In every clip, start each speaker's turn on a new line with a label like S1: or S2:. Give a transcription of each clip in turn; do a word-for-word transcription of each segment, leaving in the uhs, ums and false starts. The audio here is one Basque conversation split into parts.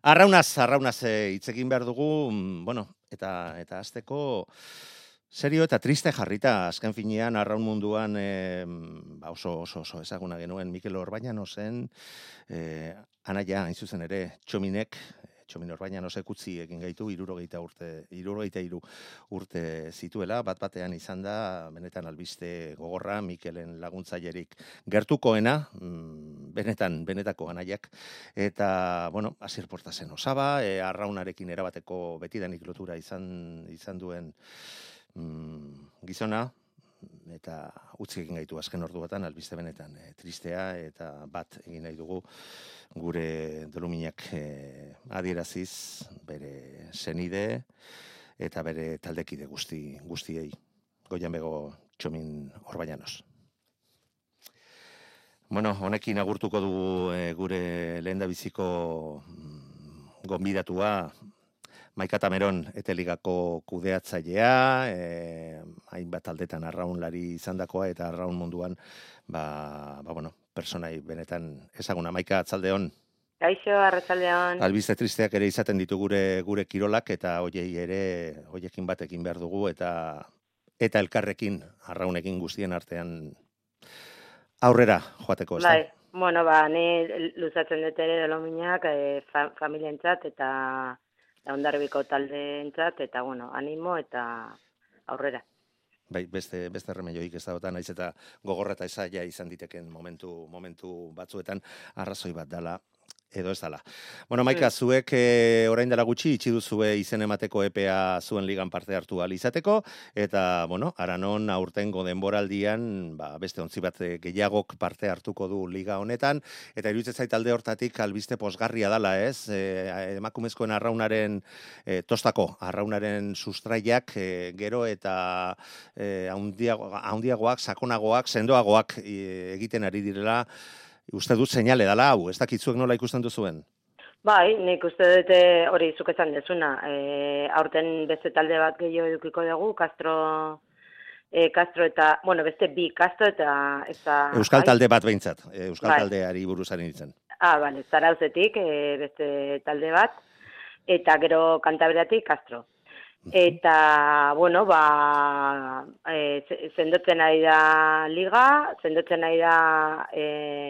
S1: Arraunaz, arraunaz hitz egin behar dugu, bueno, eta eta hasteko serio eta triste jarrita, azken finean arraun munduan e, ba oso, oso, oso ezaguna genuen Mikel Orbañanosen, e, anaia, hain zuzen ere, Txominek, Txomin Orbañanosek utzi egin gaitu hirurogeita urte, hirurogeita hiru urte zituela, bat batean izan da, benetan albiste gogorra, Mikelen laguntzailerik gertukoena, benetan, benetako anaiak, eta, bueno, Asier Portasen osaba, e, arraunarekin erabateko betidanik lotura izan, izan duen mm, gizona, eta utzi egin gaitu azken orduatan, albiste benetan e, tristea, eta bat egin nahi dugu gure doluminak e, adieraziz, bere senide, eta bere taldekide guzti, guztiei, Goian Bego Txomin Orbañanos. Bueno, honekin agurtuko dugu e, gure lehendabiziko mm, gonbidatua, Maika Tameron eteligako kudeatzailea, e, hainbat aldetan arraunlari izandakoa eta arraun munduan, ba, ba bueno, personai benetan ezaguna. Maika, atzaldeon.
S2: Kaixo, arratsaldeon.
S1: Albiste tristeak ere izaten ditu gure gure kirolak eta hoiei ere hoiekin batekin behar dugu eta eta elkarrekin arraunekin guztien artean aurrera joateko, ez da?
S2: Bai, bueno, ba, ni luzatzen dut ere dolominak e, fa, familientzat eta Ondarbiko taldeentzat eta bueno, animo eta aurrera.
S1: Bai, beste beste remeioik ez dagoetan, naiz eta gogorra eta esaia izan diteken momentu momentu batzuetan arrazoi bat dela edo ez dela. Bueno, Maika, mm. zuek e, orain dela gutxi itxi duzue izen emateko epea zuen ligan parte hartu ahal izateko, eta, bueno, aranon aurtengo denboraldian, ba, beste ontzi bat gehiagok parte hartuko du liga honetan, eta iruditzen zait alde hortatik albiste posgarria dala, ez? E, emakumezkoen arraunaren e, tostako, arraunaren sustraiak e, gero eta e, haundiago, haundiagoak, sakonagoak, sendoagoak e, egiten ari direla. Uste dut seinale dala hau, ez dakitzuek nola ikusten duzuen?
S2: Bai, nik uste dute hori zuk esan dezuna. E, aurten beste talde bat gehiago edukiko dugu, Castro, e, Castro eta, bueno, beste bi Castro eta... eta
S1: Euskal bai? Talde bat behintzat, Euskal
S2: bai.
S1: Taldeari buruzaren ditzen.
S2: Ah, bale, Zarauzetik e, beste talde bat, eta gero Kantabriatik Castro. Eta, bueno, ba, e, zendotzen ari da liga, zendotzen ari da e,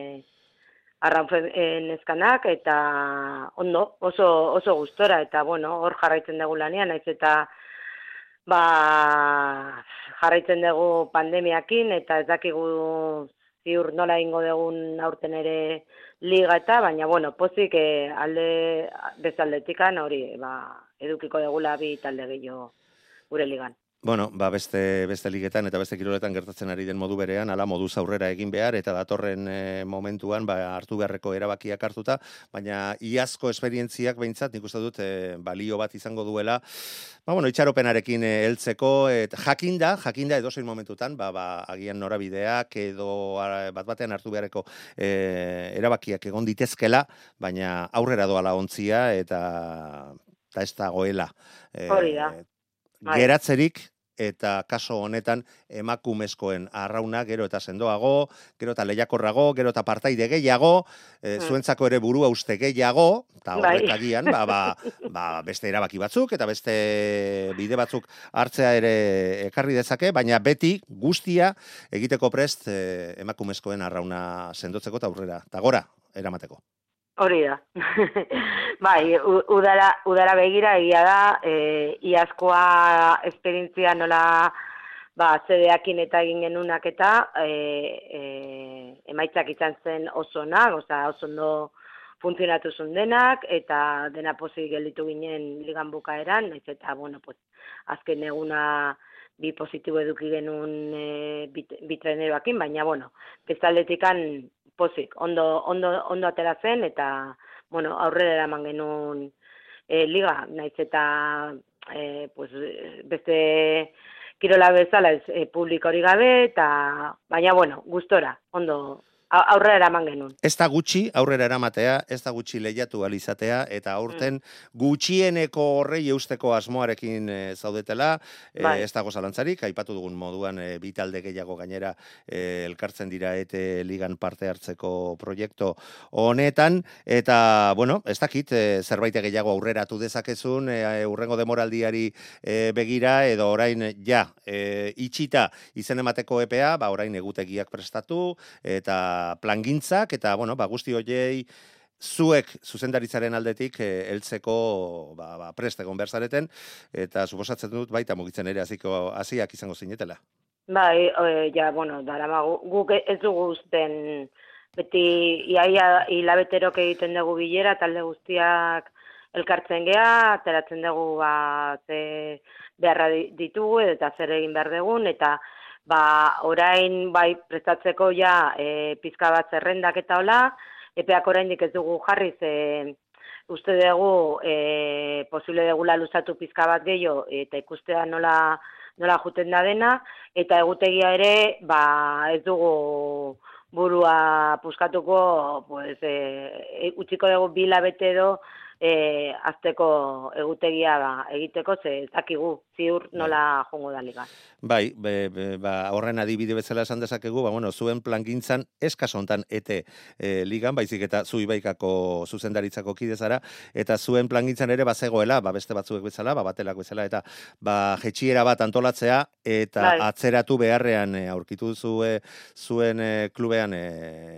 S2: arraun ezkanak, eta ondo, oso, oso gustora, eta, bueno, hor jarraitzen dugu lanean, naiz eta, ba, jarraitzen dugu pandemiakin, eta ez dakigu ziur nola ingo dugun aurten ere liga eta, baina, bueno, pozik e, alde bezaldetikan hori, ba, edukiko degula bi talde gehiago gure ligan.
S1: Bueno, ba beste beste ligetan eta beste kiroletan gertatzen ari den modu berean, hala moduz aurrera egin behar eta datorren e, momentuan ba hartu beharreko erabakiak hartuta, baina iazko esperientziak behintzat nik uste dut e, balio bat izango duela. Ba bueno, itxaropenarekin heltzeko eta jakinda, jakinda edozein momentutan, ba, ba agian norabideak edo bat batean hartu beharreko e, erabakiak egon ditezkela, baina aurrera doala ontzia eta eta ez dagoela. E,
S2: Hori da.
S1: Geratzerik eta kaso honetan emakumezkoen arrauna gero eta sendoago, gero eta lehiakorrago, gero eta partaide gehiago, e, zuentzako ere burua uste gehiago, eta horrek agian, ba, ba, ba, beste erabaki batzuk eta beste bide batzuk hartzea ere ekarri dezake, baina beti guztia egiteko prest e, emakumezkoen arrauna sendotzeko eta aurrera, eta gora eramateko.
S2: Hori da. Bai, udara, udara begira egia da, e, iazkoa esperientzia nola ba, zedeakin eta egin genunak eta e, e, emaitzak izan zen oso onak, oza, oso ondo funtzionatu zuen denak, eta dena pozik gelditu ginen ligan bukaeran, naiz eta, bueno, pues, azken eguna bi positibo eduki genuen e, bit, bitreneroakin, baina, bueno, bezaldetikan pozik, ondo, ondo, ondo atera zen, eta, bueno, aurrera eraman genuen e, liga, naiz eta e, pues, beste kirola bezala ez e, publiko hori gabe, eta, baina, bueno, gustora, ondo aurrera eraman genuen.
S1: Ez da gutxi aurrera eramatea, ez da gutxi lehiatu alizatea, eta aurten gutxieneko horrei eusteko asmoarekin e, zaudetela, e,
S2: Bai.
S1: ez dago zalantzarik, aipatu dugun moduan e, bi talde gehiago gainera e, elkartzen dira ete ligan parte hartzeko proiektu honetan, eta, bueno, ez dakit, e, zerbait gehiago aurreratu dezakezun, e, urrengo demoraldiari e, begira, edo orain, ja, e, itxita izen emateko epea, ba, orain egutegiak prestatu, eta plangintzak, eta, bueno, ba, guzti hoiei zuek zuzendaritzaren aldetik eh, heltzeko ba, ba, prest egon behar zareten, eta suposatzen dut baita mugitzen ere hasiko hasiak izango zinetela.
S2: Bai, e, ja, bueno, darama, guk ez dugu uzten, beti iaia hilabeterok egiten dugu bilera, talde guztiak elkartzen gea, ateratzen dugu ba, ze beharra ditugu, eta zer egin behar dugun, eta ba, orain bai prestatzeko ja e, pizka bat zerrendak eta hola, epeak oraindik ez dugu jarriz, e, uste dugu e, posible degula luzatu pizka bat gehiago, eta ikustea nola, nola juten da dena, eta egutegia ere ba, ez dugu burua puskatuko, pues, e, utziko dugu bila bete edo, E, azteko egutegia ba, egiteko, ze ez dakigu ziur nola jongo da liga.
S1: Bai, be, be, ba, horren adibide bezala esan dezakegu, ba, bueno, zuen plangintzan eskaso hontan ete e, ligan, baizik eta zu Ibaikako zuzendaritzako kide zara, eta zuen plangintzan ere bazegoela, ba, beste batzuek bezala, ba, batelak bezala, eta ba, jetxiera bat antolatzea, eta bai. Atzeratu beharrean e, aurkitu zue, zuen e, klubean e,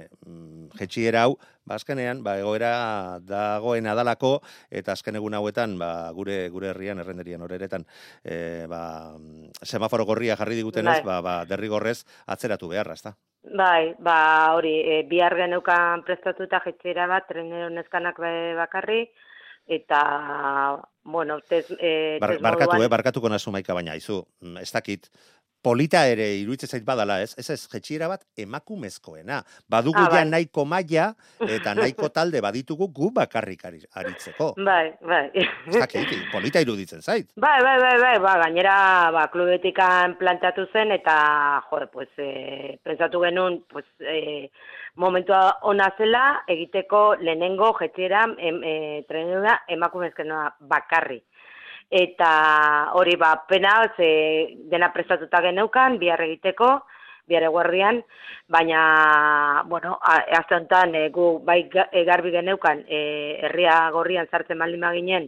S1: jetxiera hau, ba, azkenean, ba, egoera dagoen adalako, eta azken egun hauetan, ba, gure gure herrian, errenderian horeretan, e, ba, semaforo gorria jarri digutenez, ba, ba, derrigorrez atzeratu beharra, ezta?
S2: Bai, ba, hori, e, bihar geneukan prestatuta jetxera bat, trenero neskanak bakarri, eta, bueno, tez, e,
S1: Bar,
S2: tez
S1: barkatu,
S2: moduan...
S1: eh, barkatuko nazu Maika, baina, izu, ez dakit, polita ere iruditzen zait badala, ez? Ez ez, jetxiera bat emakumezkoena. Badugu
S2: ah,
S1: ja
S2: bai.
S1: nahiko maila eta nahiko talde baditugu gu bakarrik aritzeko.
S2: Bai, bai.
S1: Ez dakit, polita iruditzen zait.
S2: Bai, bai, bai, bai, ba, gainera, ba, klubetikan plantatu zen, eta, jode, pues, e, pensatu genuen, pues, e, momentua ona zela, egiteko lehenengo jetxiera, em, e, trenera emakumezkoena bakarri. Eta hori ba, pena, ze dena prestatuta geneukan, bihar egiteko, bihar eguerdian, baina, bueno, azte honetan, e, gu bai garbi geneukan, e, herria gorrian sartzen baldin maginen,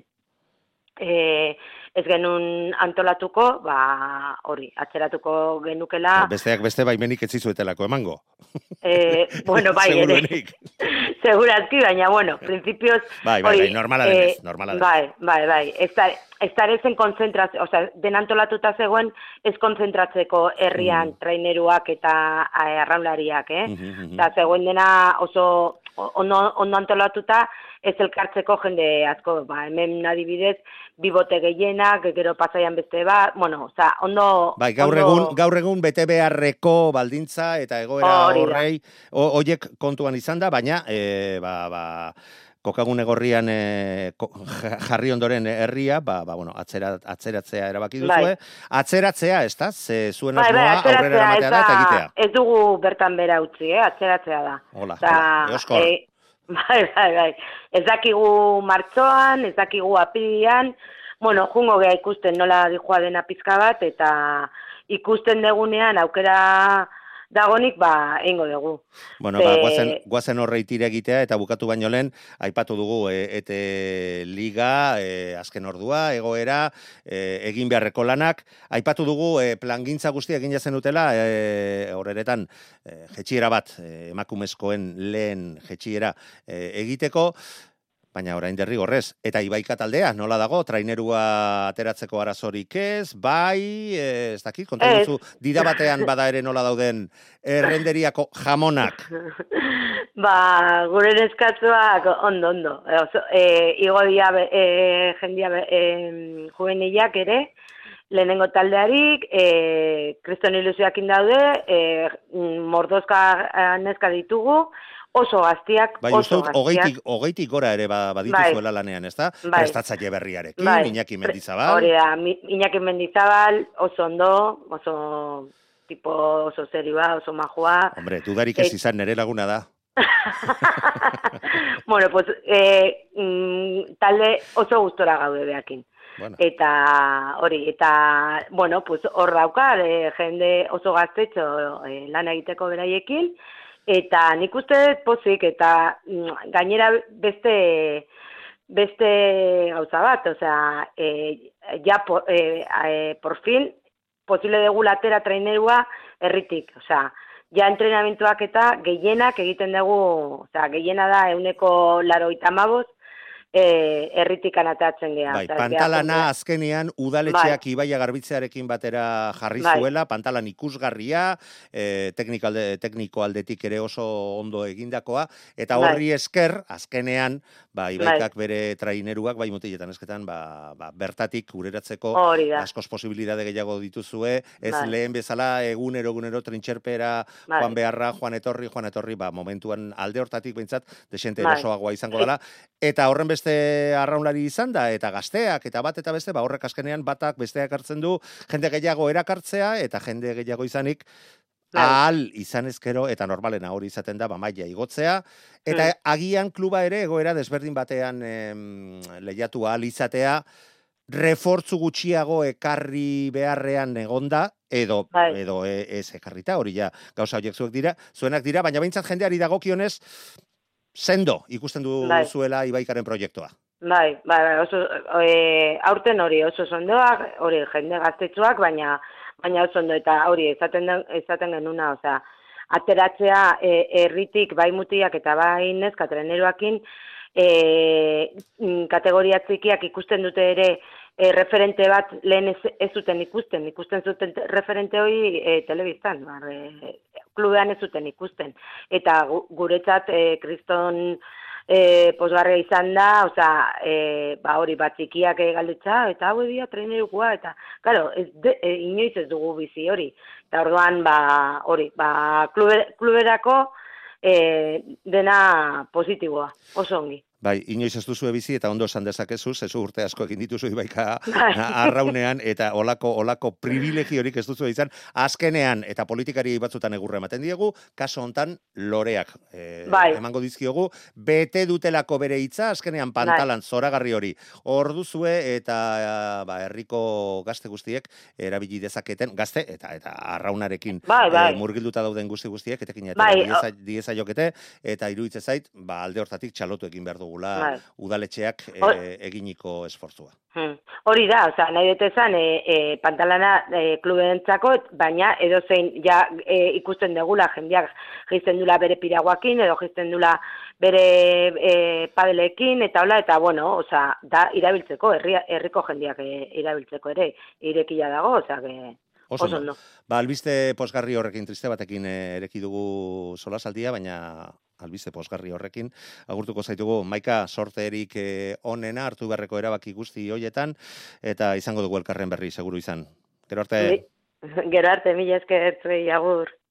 S2: e, ez genuen antolatuko, ba, hori, atzeratuko genukela.
S1: Besteak beste baimenik ez zizuetelako emango.
S2: E, bueno, bai, ere. Segurazki, baina, bueno, principios...
S1: Bai, bai, bai, normala denez, normala denez.
S2: Bai, bai, bai, ez da, ez da ezen konzentrazio, oza, den antolatuta zegoen, ez konzentratzeko herrian mm. traineruak eta arraunlariak, eh? Mm -hmm. Da, zegoen dena oso ondo, ondo antolatuta, ez elkartzeko jende asko, ba, hemen adibidez, bibote gehienak, gero pasaian beste bat, bueno, oza, ondo...
S1: Bai, gaur
S2: ondo...
S1: egun, gaur egun bete beharreko baldintza eta egoera horrei, horiek kontuan izan da, baina, e, ba, ba, kokagune gorrian e, jarri ondoren herria, ba, ba, bueno, atzera, atzeratzea erabaki duzue, bai. Atzeratzea, ez da? Ze zuen asmoa bai, bai, aurrera eramatea da, eta egitea.
S2: Ez dugu bertan bera utzi, eh? Atzeratzea da.
S1: Hola, hola, eoskor.
S2: E, bai, bai, bai. Ez dakigu martxoan, ez dakigu apirian, bueno, jungo geha ikusten nola dijoa dena pizka bat, eta ikusten degunean aukera dagonik, ba, eingo dugu.
S1: Bueno, ba, guazen, guazen horrei tire egitea, eta bukatu baino lehen, aipatu dugu, e, ete liga, e, azken ordua, egoera, e, egin beharreko lanak, aipatu dugu, e, plangintza guztia egin jazen utela, e, horretan, e, jetxiera bat, e, emakumezkoen lehen jetxiera e, egiteko, baina orain derrigorrez. Eta Ibaika taldea, nola dago, trainerua ateratzeko arazorik ez, bai, ez dakit, konta duzu, dida batean bada ere nola dauden errenderiako jamonak.
S2: Ba, gure neskatzuak ondo, ondo. E, igo dia e, jendia e, juvenilak ere, lehenengo taldearik, e, kriston ilusioak indaude, e, mordozka neska ditugu, oso gaztiak,
S1: bai,
S2: oso
S1: gaztiak. Ogeitik, ogeitik gora ere ba, badituzuela bai. Lanean, ez da? Bai. Prestatzaile berriarekin, bai. Iñaki Mendizabal.
S2: Hori da, Iñaki Mendizabal, oso ondo, oso tipo oso serioa, oso majua.
S1: Hombre, dudarik ez izan nere laguna da.
S2: Bueno, pues, eh, mm, talde oso gustora gaude beakin.
S1: Bueno.
S2: Eta hori, eta, bueno, pues, hor daukar, eh, jende oso gaztetxo eh, lan egiteko beraiekin, eta nik uste dut pozik, eta mm, gainera beste beste gauza bat, osea, eh, ja por, eh, eh, por fin posible dugu atera trainerua herritik, osea, ja entrenamentuak eta gehienak egiten dugu, osea, gehiena da euneko larogeita hamabost, eh, herritik anatatzen geha.
S1: Bai, pantalana azkenean udaletxeak bai. Ibaia garbitzearekin batera jarri bai. Zuela, pantalan ikusgarria, eh, alde, tekniko aldetik ere oso ondo egindakoa, eta horri bai. Esker, azkenean, ba, Ibaikak bai. Bere traineruak, bai mutiletan esketan, ba, ba, bertatik ureratzeko askoz posibilidade gehiago dituzue, ez bai. Lehen bezala egunero, egunero, trintxerpera, bai. Joan beharra, joan etorri, joan etorri, ba, momentuan alde hortatik behintzat, desente bai. Erosoagoa izango dela, eta horren beste arraunlari izan da, eta gazteak, eta bat eta beste, ba horrek azkenean batak besteak hartzen du, jende gehiago erakartzea, eta jende gehiago izanik, bai. Ahal izan ezkero, eta normalena hori izaten da, ba maila igotzea, eta hmm. agian kluba ere egoera desberdin batean em, lehiatu ahal izatea, refortzu gutxiago ekarri beharrean egonda, edo, bai. Edo ez ekarrita, hori ja gauza horiek zuek dira, zuenak dira, baina behintzat jendeari dagokionez, sendo ikusten du bai. Zuela Ibaikaren proiektua.
S2: Bai, bai, oso, e, aurten hori oso sondoak, hori jende gaztetxoak, baina baina oso ondo, eta hori ezaten, ezaten genuna, osea, ateratzea herritik e, bai mutiak eta bai neska treneroakin, e, kategoria txikiak ikusten dute ere e, referente bat lehen ez, ez zuten ikusten, ikusten zuten referente hori e, telebistan, bar, e, klubean ez zuten ikusten. Eta guretzat, e, kriston e, posgarria izan da, osea, e, ba hori bat txikiak galdetza, eta hau edia trainerukua, eta, claro, ez de, e, inoiz ez dugu bizi hori. Eta orduan, ba, hori, ba, klube, kluberako e, dena positiboa, oso ongi.
S1: Bai, inoiz ez duzu bizi eta ondo esan dezakezu, zezu urte asko egin dituzu Ibaika arraunean, eta olako, olako privilegi horik ez duzu izan, azkenean eta politikari batzutan egurra ematen diegu, kaso hontan loreak e, bai. Emango dizkiogu, bete dutelako bere hitza, azkenean pantalan bai. Zoragarri hori hor duzue, eta ba, herriko gazte guztiek erabili dezaketen, gazte eta eta arraunarekin bai, bai. E, murgilduta dauden guzti guztiek, etekin eta bai. dieza, dieza jokete, eta iruditzen zait, ba, alde hortatik txalotu egin behar dugula bai. Udaletxeak e, eginiko esfortzua.
S2: Hmm. Hori da, oza, nahi dut esan, e, e, pantalana e, klubentzako, baina edozein ja e, ikusten degula, jendeak jizten dula bere piraguakin, edo jizten dula bere e, padelekin, eta hola, eta bueno, oza, da irabiltzeko, herri, herriko jendeak e, irabiltzeko ere, irekia dago, oza, que... Oso ondo.
S1: Ba, albiste posgarri horrekin, triste batekin ereki dugu solasaldia, baina albiste posgarri horrekin agurtuko zaitugu. Maika, sorteerik onena, hartu beharreko erabaki guzti hoietan, eta izango dugu elkarren berri, seguru izan. Gero arte.
S2: Gero arte, mila esker, agur.